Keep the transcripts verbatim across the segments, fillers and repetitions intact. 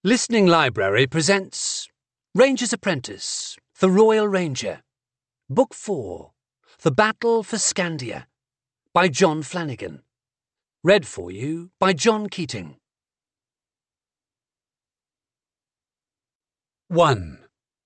Listening Library presents Ranger's Apprentice, The Royal Ranger, Book four, The Battle for Scandia, by John Flanagan. Read for you by John Keating. one.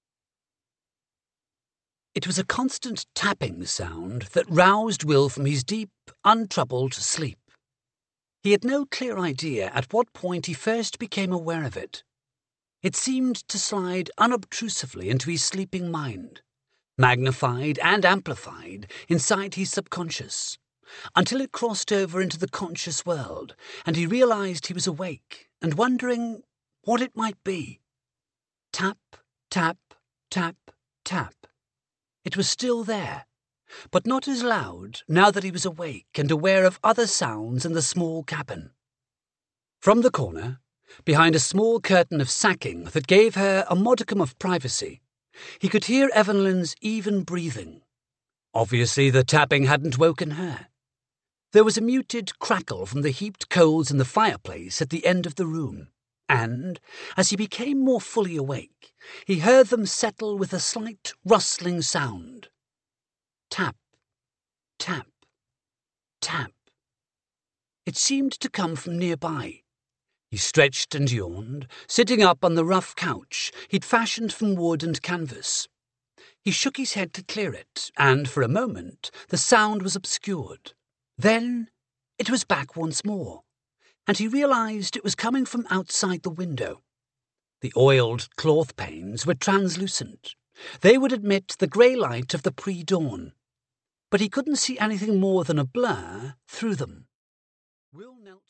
It was a constant tapping sound that roused Will from his deep, untroubled sleep. He had no clear idea at what point he first became aware of it. It seemed to slide unobtrusively into his sleeping mind, magnified and amplified inside his subconscious, until it crossed over into the conscious world, and he realized he was awake and wondering what it might be. Tap, tap, tap, tap. It was still there, but not as loud now that he was awake and aware of other sounds in the small cabin. From the corner, behind a small curtain of sacking that gave her a modicum of privacy, he could hear Evelyn's even breathing. Obviously the tapping hadn't woken her. There was a muted crackle from the heaped coals in the fireplace at the end of the room, and, as he became more fully awake, he heard them settle with a slight rustling sound. Tap, tap, tap. It seemed to come from nearby. He stretched and yawned, sitting up on the rough couch he'd fashioned from wood and canvas. He shook his head to clear it, and for a moment the sound was obscured. Then it was back once more, and he realized it was coming from outside the window. The oiled cloth panes were translucent. They would admit the grey light of the pre-dawn, but he couldn't see anything more than a blur through them. Will knelt